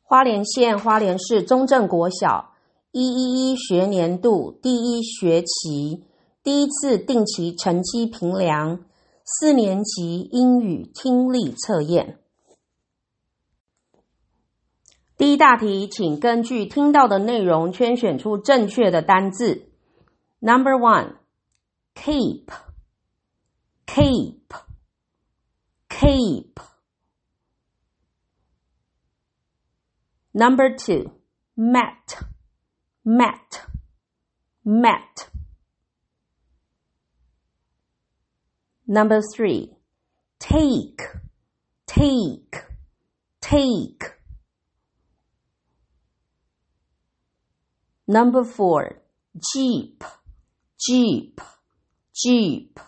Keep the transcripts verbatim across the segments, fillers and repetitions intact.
花莲县花莲市中正国小一一一学年度第一学期第一次定期成绩评量四年级英语听力测验。第一大题，请根据听到的内容圈选出正确的单字。Number one, cape, cape, cape. Number two, mat, mat, mat. Number three, take, take, take. Number four, jeep, jeep, jeep.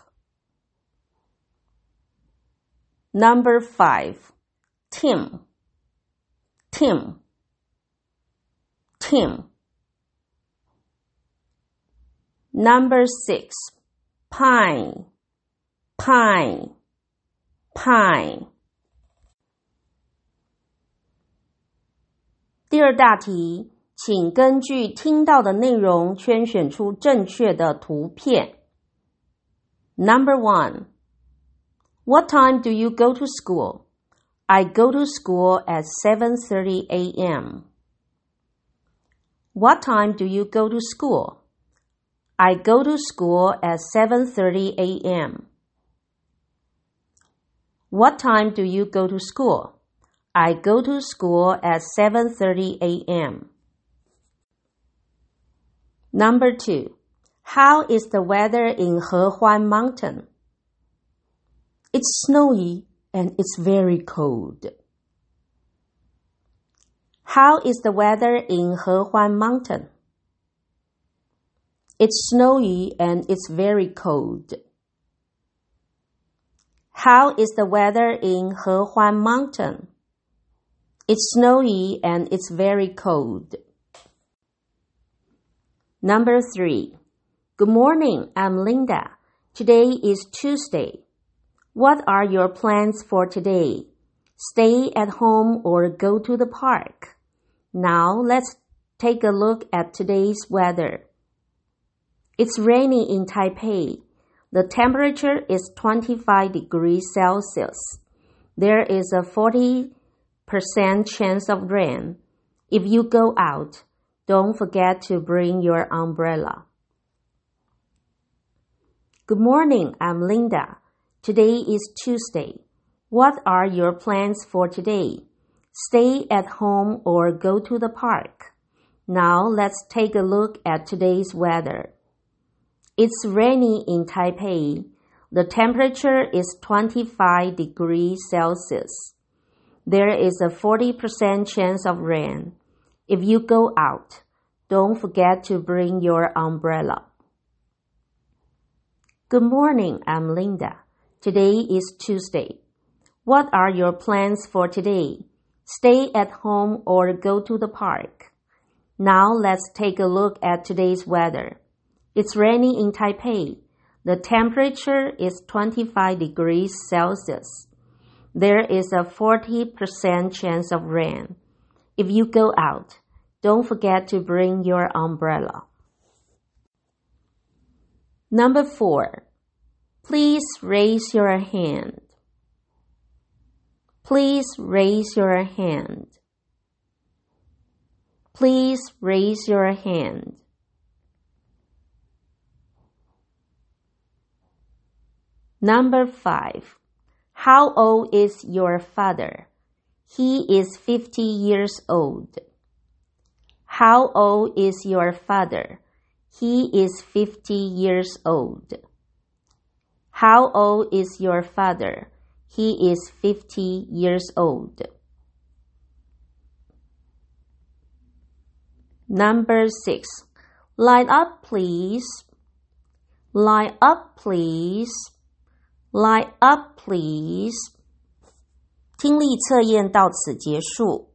Number five, Tim, Tim, Tim. Number six, pine, pine, pine. 第二大题，请根据听到的内容圈选出正确的图片。Number one, what time do you go to school? I go to school at seven thirty a.m. What time do you go to school? I go to school at seven thirty a.m. What time do you go to school? I go to school at seven thirty a.m. Number two, how is the weather in Hehuan Mountain? It's snowy and it's very cold. How is the weather in Hehuan Mountain? It's snowy and it's very cold. How is the weather in Hehuan Mountain? It's snowy and it's very cold. Number three, good morning, I'm Linda. Today is Tuesday. What are your plans for today? Stay at home or go to the park? Now let's take a look at today's weather. It's rainy in Taipei. The temperature is twenty-five degrees Celsius. There is a forty percent chance of rain. If you go out, don't forget to bring your umbrella. Good morning, I'm Linda. Today is Tuesday. What are your plans for today? Stay at home or go to the park. Now let's take a look at today's weather. It's rainy in Taipei. The temperature is twenty-five degrees Celsius. There is a forty percent chance of rain. If you go out, don't forget to bring your umbrella. Good morning, I'm Linda. Today is Tuesday. What are your plans for today? Stay at home or go to the park. Now let's take a look at today's weather. It's rainy in Taipei. The temperature is twenty-five degrees Celsius. There is a forty percent chance of rain. If you go out, don't forget to bring your umbrella. Number four, please raise your hand. Please raise your hand. Please raise your hand. Number five, how old is your father? He is fifty years old. How old is your father? He is fifty years old. How old is your father? He is fifty years old. Number six, line up please. Line up please. Line up please. 听力测验到此结束。